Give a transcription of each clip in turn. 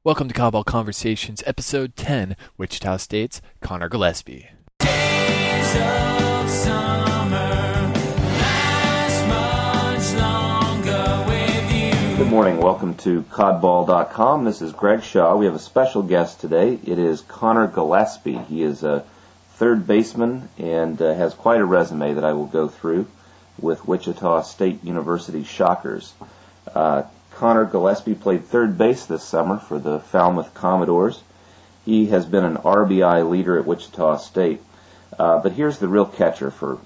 Welcome to Cowball Conversations, Episode 10, Wichita State's Connor Gillespie. Days of summer last much longer with you. Good morning. Welcome to Codball.com. This is Greg Shaw. We have a special guest today. It is Connor Gillespie. He is a third baseman and has quite a resume that I will go through with Wichita State University Shockers. Connor Gillespie played third base this summer for the Falmouth Commodores. He has been an RBI leader at Wichita State. But here's the real catcher for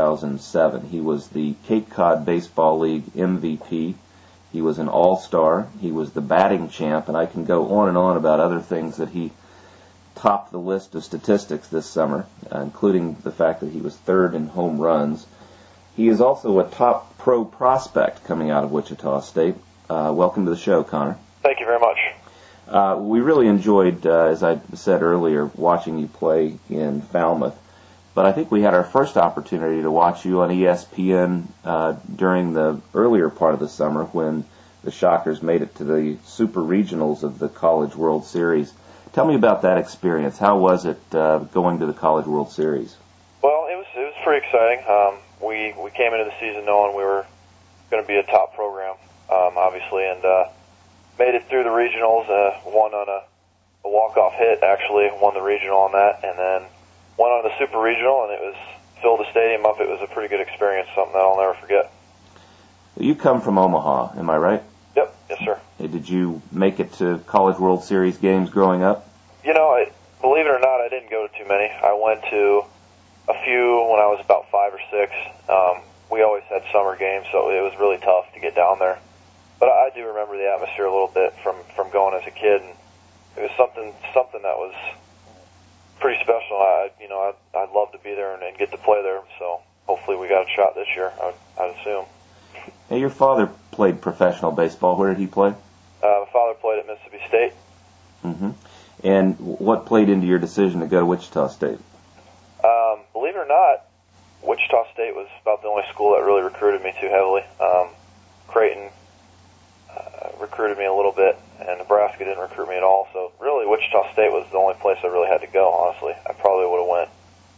2007. He was the Cape Cod Baseball League MVP. He was an all-star. He was the batting champ, and I can go on and on about other things that he topped the list of statistics this summer, including the fact that he was third in home runs. He is also a top pro prospect coming out of Wichita State. Welcome to the show, Connor. Thank you very much. We really enjoyed, as I said earlier, watching you play in Falmouth. But I think we had our first opportunity to watch you on ESPN during the earlier part of the summer when the Shockers made it to the Super Regionals of the College World Series. Tell me about that experience. How was it going to the College World Series? Well, it was pretty exciting. We came into the season knowing we were going to be a top program, obviously, and made it through the regionals. Won on a walk-off hit, actually. Won the regional on that, and then went on the Super Regional, and it was filled the stadium up. It was a pretty good experience, something that I'll never forget. You come from Omaha, am I right? Yep, yes, sir. Hey, did you make it to College World Series games growing up? You know, believe it or not, I didn't go to too many. I went to a few when I was about 5 or 6. We always had summer games, so it was really tough to get down there. But I do remember the atmosphere a little bit from going as a kid, and it was something that was pretty special. I'd love to be there and get to play there, so hopefully we got a shot this year, I'd assume. Hey, your father played professional baseball. Where did he play? My father played at Mississippi State. Mm-hmm. And what played into your decision to go to Wichita State? Believe it or not, Wichita State was about the only school that really recruited me too heavily. Creighton recruited me a little bit, and Nebraska didn't recruit me at all. So really, Wichita State was the only place I really had to go. Honestly, I probably would have went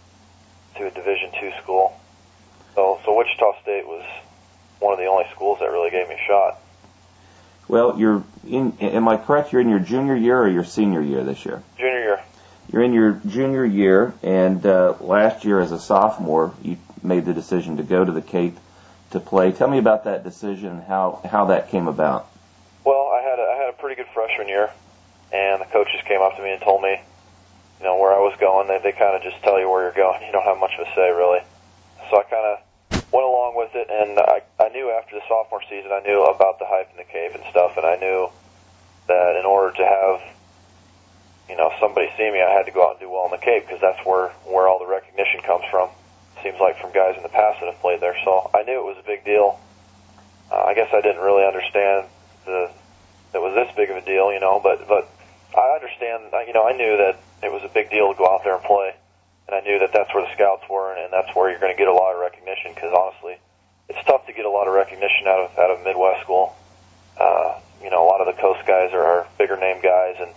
to a Division II school. So Wichita State was one of the only schools that really gave me a shot. Well, am I correct? You're in your junior year or your senior year this year? Junior year. You're in your junior year, and last year as a sophomore, you made the decision to go to the Cape to play. Tell me about that decision and how that came about. Well, I had a pretty good freshman year, and the coaches came up to me and told me, where I was going. They kind of just tell you where you're going. You don't have much of a say, really. So I kind of went along with it, and I knew after the sophomore season, I knew about the hype in the Cape and stuff, and I knew that in order to have somebody see me, I had to go out and do well in the Cape, because that's where all the recognition comes from. Seems like from guys in the past that have played there. So I knew it was a big deal. I guess I didn't really understand that it was this big of a deal, but I understand, I knew that it was a big deal to go out there and play, and I knew that that's where the scouts were, and that's where you're going to get a lot of recognition, because honestly, it's tough to get a lot of recognition out of Midwest school. A lot of the coast guys are bigger name guys, and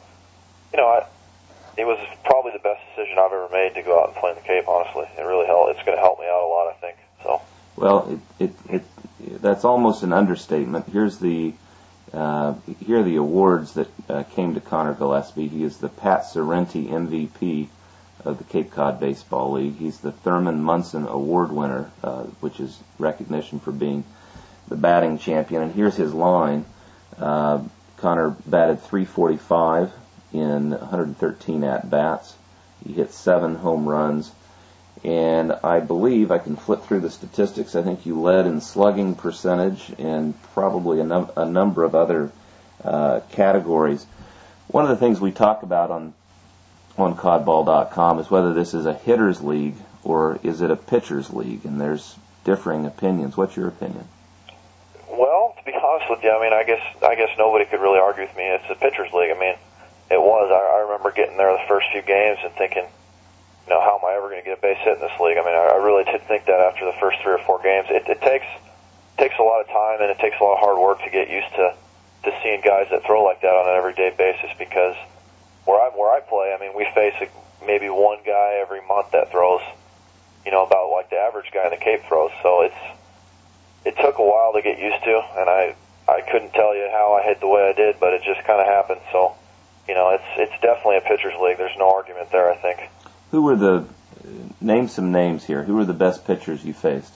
it was probably the best decision I've ever made to go out and play in the Cape. Honestly, it really helped. It's going to help me out a lot, I think. So. Well, that's almost an understatement. Here are the awards that came to Connor Gillespie. He is the Pat Sorrenti MVP of the Cape Cod Baseball League. He's the Thurman Munson Award winner, which is recognition for being the batting champion. And here's his line. Connor batted .345 in 113 at-bats. He hit 7 home runs. And I believe I can flip through the statistics. I think you led in slugging percentage and probably a number of other categories. One of the things we talk about on Codball.com is whether this is a hitter's league or is it a pitcher's league, and there's differing opinions. What's your opinion? Well, to be honest with you, I guess nobody could really argue with me. It's a pitcher's league. It was. I remember getting there the first few games and thinking, how am I ever going to get a base hit in this league? I really did think that after the first 3 or 4 games. It takes a lot of time, and it takes a lot of hard work to get used to to seeing guys that throw like that on an everyday basis, because where I play, I mean, we face maybe one guy every month that throws, about like the average guy in the Cape throws. So it took a while to get used to, and I couldn't tell you how I hit the way I did, but it just kind of happened. So, it's definitely a pitcher's league. There's no argument there, I think. Who were name some names here. Who were the best pitchers you faced?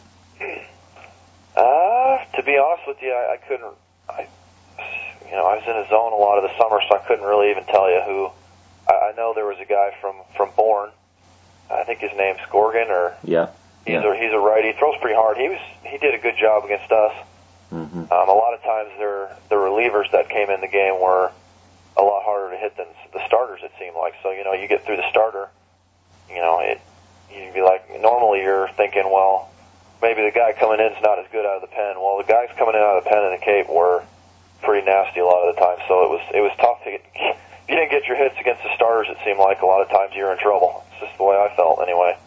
To be honest with you, I couldn't. I was in a zone a lot of the summer, so I couldn't really even tell you who. I know there was a guy from Bourne. I think his name's Gorgon, or yeah. He's a righty. He throws pretty hard. He did a good job against us. Mm-hmm. A lot of times the relievers that came in the game were a lot harder to hit than the starters, it seemed like. So, you get through the starter, you'd be like, normally you're thinking, well, maybe the guy coming in is not as good out of the pen. Well, the guys coming in out of the pen in the Cape were pretty nasty a lot of the time. So it was tough to get. If you didn't get your hits against the starters, it seemed like a lot of times you were in trouble. It's just the way I felt anyway.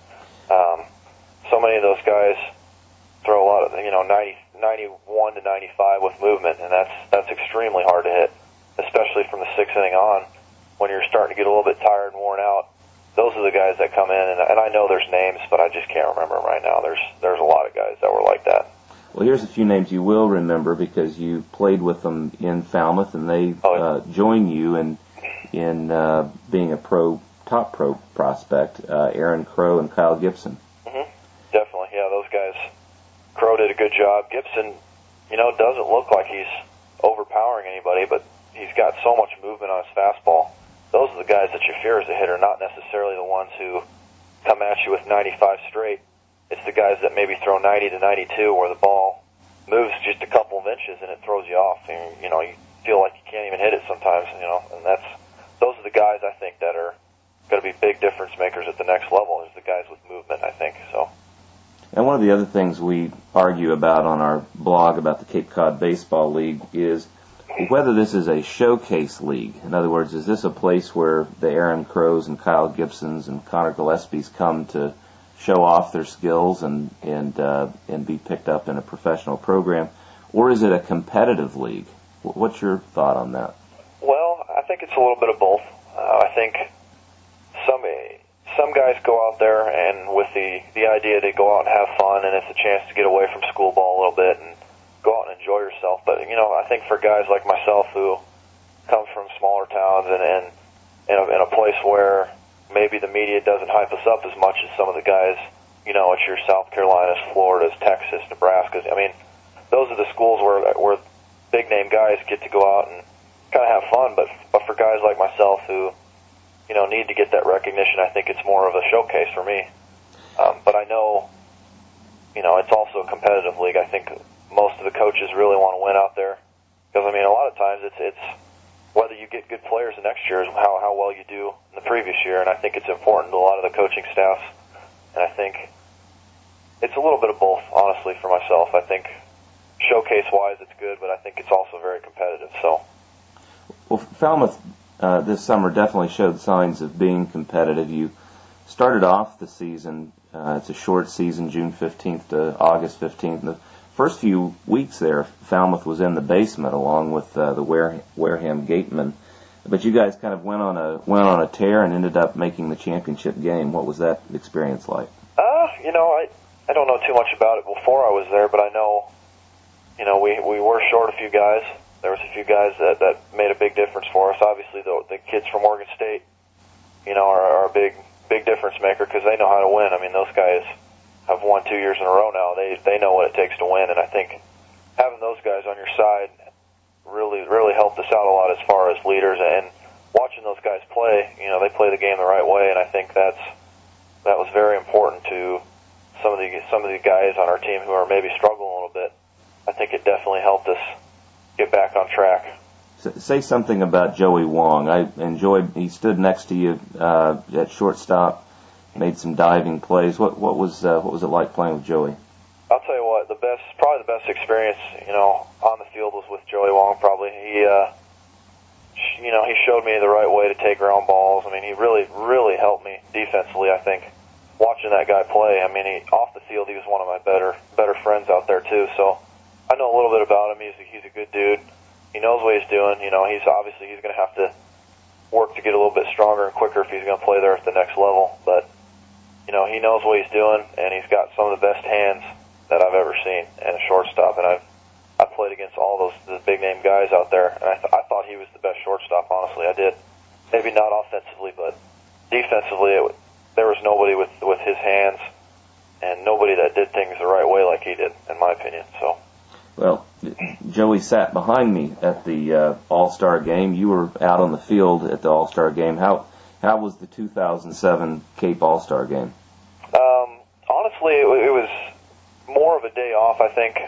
So many of those guys throw a lot of, 91 to 95 with movement, and that's extremely hard to hit, especially from the sixth inning on, when you're starting to get a little bit tired and worn out. Those are the guys that come in, and I know there's names, but I just can't remember them right now. There's a lot of guys that were like that. Well, here's a few names you will remember because you played with them in Falmouth, and they joined you in being a top pro prospect, Aaron Crow and Kyle Gibson. Mm-hmm. Definitely, yeah, those guys. Crow did a good job. Gibson, doesn't look like he's overpowering anybody, but he's got so much movement on his fastball. Those are the guys that you fear as a hitter, not necessarily the ones who come at you with 95 straight. It's the guys that maybe throw 90 to 92 where the ball moves just a couple of inches and it throws you off. And, you feel like you can't even hit it sometimes, and those are the guys I think that are going to be big difference makers at the next level, is the guys with movement, I think. So. And one of the other things we argue about on our blog about the Cape Cod Baseball League is whether this is a showcase league. In other words, is this a place where the Aaron Crows and Kyle Gibsons and Connor Gillespie's come to show off their skills and be picked up in a professional program, or is it a competitive league? What's your thought on that? Well, I think it's a little bit of both. I think some guys go out there and with the idea to go out and have fun, and it's a chance to get away from school ball a little bit and go out and enjoy yourself. But I think for guys like myself who come from smaller towns and in a place where maybe the media doesn't hype us up as much as some of the guys, at your South Carolinas, Floridas, Texas, Nebraskas. I mean, those are the schools where big name guys get to go out and kind of have fun. But for guys like myself who need to get that recognition, I think it's more of a showcase for me. But I know, it's also a competitive league. I think most of the coaches really want to win out there because, a lot of times it's whether you get good players the next year is how well you do in the previous year, and I think it's important to a lot of the coaching staffs. And I think it's a little bit of both, honestly, for myself. I think showcase-wise it's good, but I think it's also very competitive. So, well, Falmouth this summer definitely showed signs of being competitive. You started off the season, it's a short season, June 15th to August 15th. The first few weeks there, Falmouth was in the basement along with the Wareham Gatemen. But you guys kind of went on a tear and ended up making the championship game. What was that experience like? I don't know too much about it before I was there, but I know, we were short a few guys. There was a few guys that made a big difference for us. Obviously, the kids from Oregon State, are a big difference maker because they know how to win. Those guys have won 2 years in a row now. They know what it takes to win, and I think having those guys on your side really helped us out a lot as far as leaders. And watching those guys play, they play the game the right way, and I think that was very important to some of the guys on our team who are maybe struggling a little bit. I think it definitely helped us get back on track. Say something about Joey Wong. I enjoyed. He stood next to you at shortstop, made some diving plays. What was it like playing with Joey? I'll tell you what, probably the best experience, on the field was with Joey Wong. Probably he showed me the right way to take ground balls. He really helped me defensively. I think watching that guy play. Off the field, he was one of my better friends out there too. So I know a little bit about him. He's a good dude. He knows what he's doing. You know, he's going to have to work to get a little bit stronger and quicker if he's going to play there at the next level. But, you know, he knows what he's doing, and he's got some of the best hands that I've ever seen in a shortstop. And I've played against all the big-name guys out there, and I thought he was the best shortstop, honestly. I did. Maybe not offensively, but defensively, there was nobody with his hands and nobody that did things the right way like he did, in my opinion. So. Well, Joey sat behind me at the All-Star game. You were out on the field at the All-Star game. How was the 2007 Cape All-Star game? Honestly, it was more of a day off, I think.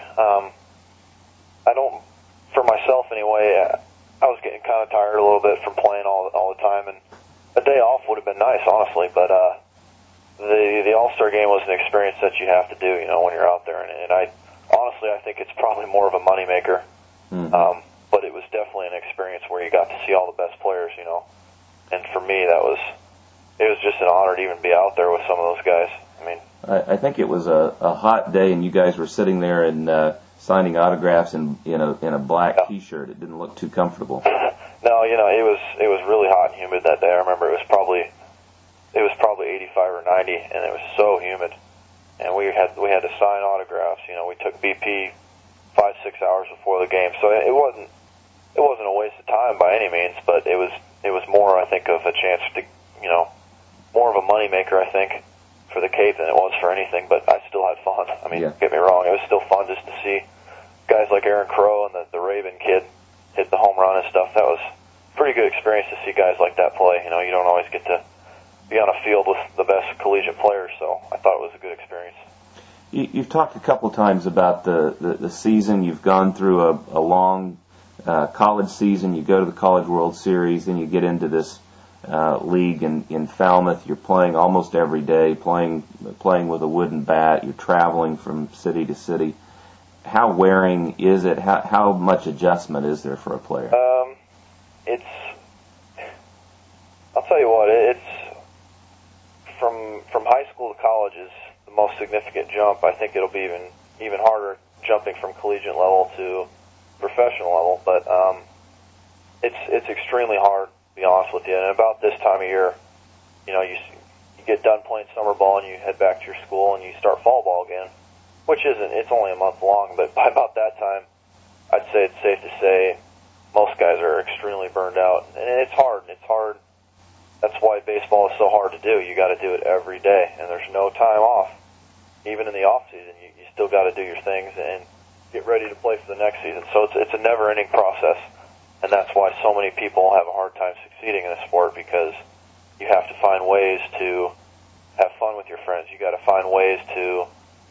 For myself anyway, I was getting kind of tired a little bit from playing all the time, and a day off would have been nice, honestly. But the All-Star game was an experience that you have to do, you know, when you're out there, and I think it's probably more of a moneymaker. Mm-hmm. But it was definitely an experience where you got to see all the best players, you know. And for me, it was just an honor to even be out there with some of those guys. I mean, I think it was a hot day, and you guys were sitting there and signing autographs in a black T-shirt. It didn't look too comfortable. No, you know, it was really hot and humid that day. I remember it was probably 85 or 90, and it was so humid. And we had to sign autographs. You know, we took BP 5-6 hours before the game, so it wasn't a waste of time by any means. But it was more, I think, of a chance to, you know, more of a moneymaker, I think, for the Cape than it was for anything. But I still had fun. I mean, Don't get me wrong, it was still fun just to see guys like Aaron Crow and the Raven kid hit the home run and stuff. That was a pretty good experience to see guys like that play. You know, you don't always get to be on a field with the best collegiate players, so I thought it was a good experience. You've talked a couple times about the season. You've gone through a long college season. You go to the College World Series, then you get into this league in Falmouth. You're playing almost every day, playing with a wooden bat. You're traveling from city to city. How wearing is it? How much adjustment is there for a player? I'll tell you what, it's from high school to college is the most significant jump. I think it'll be even harder jumping from collegiate level to professional level, but it's extremely hard, to be honest with you. And about this time of year, you know, you get done playing summer ball and you head back to your school and you start fall ball again, which it's only a month long, but by about that time, I'd say it's safe to say most guys are extremely burned out, and it's hard. That's why baseball is so hard to do. You got to do it every day, and there's no time off. Even in the off season, you still got to do your things and get ready to play for the next season. So it's a never-ending process, and that's why so many people have a hard time succeeding in a sport, because you have to find ways to have fun with your friends. You got to find ways to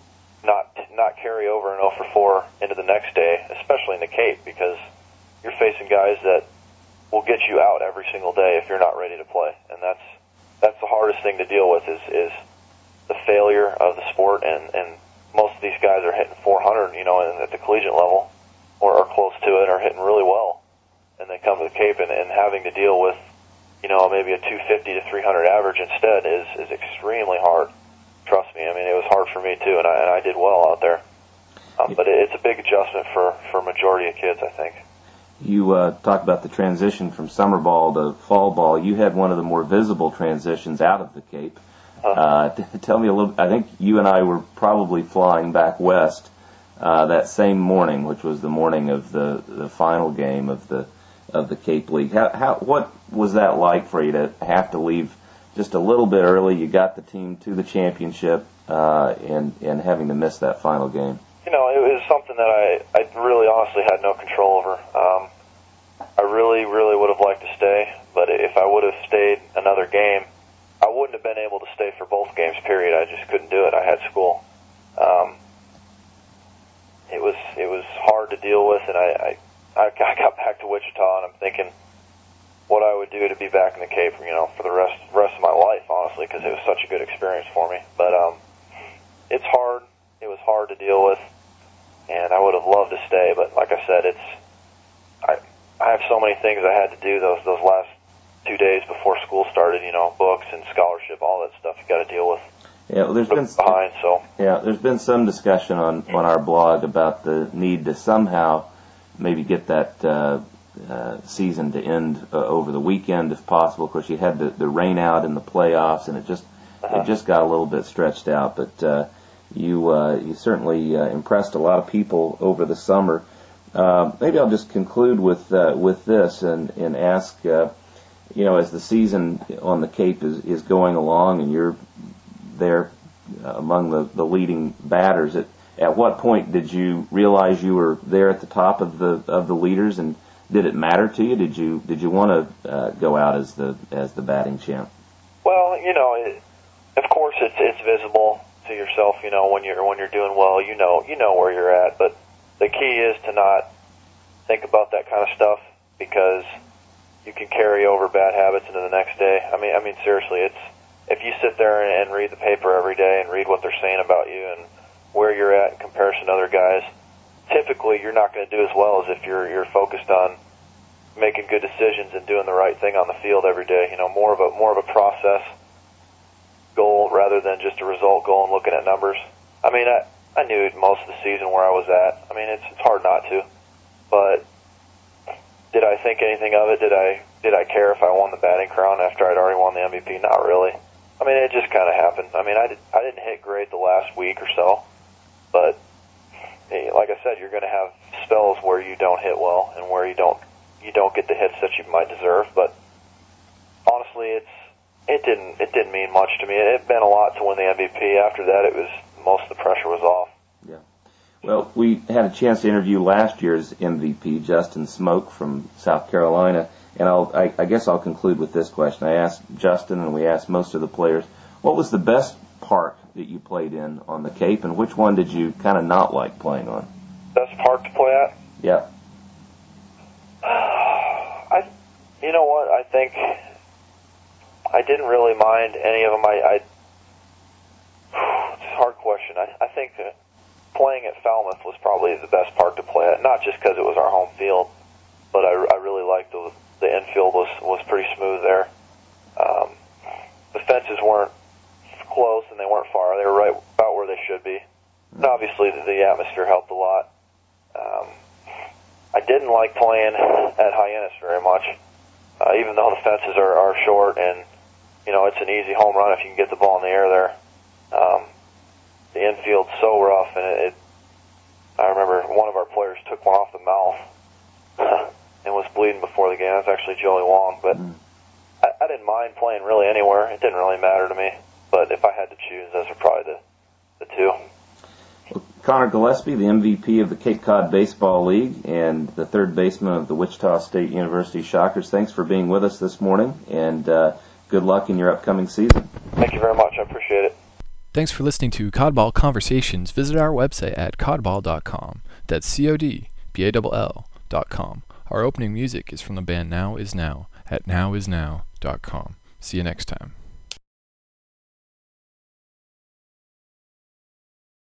not carry over an 0 for 4 into the next day, especially in the Cape, because you're facing guys that will get you out every single day if you're not ready to play, and that's the hardest thing to deal with is the failure of the sport. And most of these guys are hitting 400, you know, at the collegiate level or close to it, or hitting really well, and they come to the Cape and having to deal with, you know, maybe a 250 to 300 average instead is extremely hard. Trust me, I mean, it was hard for me too, and I did well out there. But it's a big adjustment for majority of kids, I think. You talked about the transition from summer ball to fall ball. You had one of the more visible transitions out of the Cape. Tell me a little. I think you and I were probably flying back west that same morning, which was the morning of the final game of the Cape League. What was that like for you to have to leave just a little bit early? You got the team to the championship and having to miss that final game. You know, it was something that I really honestly had no control over. I really would have liked to stay, but if I would have stayed another game, I wouldn't have been able to stay for both games, period. I just couldn't do it. I had school. It was hard to deal with, and I got back to Wichita, and I'm thinking what I would do to be back in the Cape, you know, for the rest of my life, honestly, because it was such a good experience for me. But it's hard. It was hard to deal with, and I would have loved to stay, but like I said, I have so many things I had to do those last 2 days before school started, you know, books and scholarship, all that stuff you got to deal with. Yeah, well, there's been some discussion on our blog about the need to somehow maybe get that season to end over the weekend if possible. Of course, you had the rain out in the playoffs, and it just got a little bit stretched out. But you certainly impressed a lot of people over the summer. Maybe I'll just conclude with this and ask, as the season on the Cape is going along, and you're there among the leading batters, at what point did you realize you were there at the top of the leaders, and did it matter to you? Did you want to go out as the batting champ? Well, of course it's visible to yourself. When you're doing well, you know where you're at. But the key is to not think about that kind of stuff, because you can carry over bad habits into the next day. I mean seriously, if you sit there and read the paper every day and read what they're saying about you and where you're at in comparison to other guys, typically you're not going to do as well as if you're focused on making good decisions and doing the right thing on the field every day. More of a process goal rather than just a result goal and looking at numbers. I mean, I knew most of the season where I was at. I mean, it's hard not to. But did I think anything of it? Did I care if I won the batting crown after I'd already won the MVP? Not really. I mean, it just kind of happened. I mean, I didn't hit great the last week or so, but like I said, you're going to have spells where you don't hit well and where you don't get the hits that you might deserve. But honestly, it didn't mean much to me. It meant a lot to win the MVP. After that, most of the pressure was off. Yeah. Well, we had a chance to interview last year's MVP, Justin Smoke from South Carolina, and I guess I'll conclude with this question. I asked Justin, and we asked most of the players, what was the best park that you played in on the Cape, and which one did you kind of not like playing on? Best park to play at? Yeah. You know what? I think I didn't really mind any of them. It's a hard question. I think that playing at Falmouth was probably the best park to play at, not just because it was our home field, but I really liked the infield was pretty smooth there. The fences weren't close and they weren't far. They were right about where they should be. And obviously the atmosphere helped a lot. I didn't like playing at Hyannis very much, even though the fences are short and it's an easy home run if you can get the ball in the air there. The infield's so rough, and I remember one of our players took one off the mouth and was bleeding before the game. It was actually Joey Wong, but I didn't mind playing really anywhere. It didn't really matter to me, but if I had to choose, those are probably the two. Well, Connor Gillespie, the MVP of the Cape Cod Baseball League and the third baseman of the Wichita State University Shockers, thanks for being with us this morning, and good luck in your upcoming season. Thank you very much. I appreciate it. Thanks for listening to Codball Conversations. Visit our website at codball.com. That's CODBALL.com. Our opening music is from the band Now Is Now at nowisnow.com. See you next time.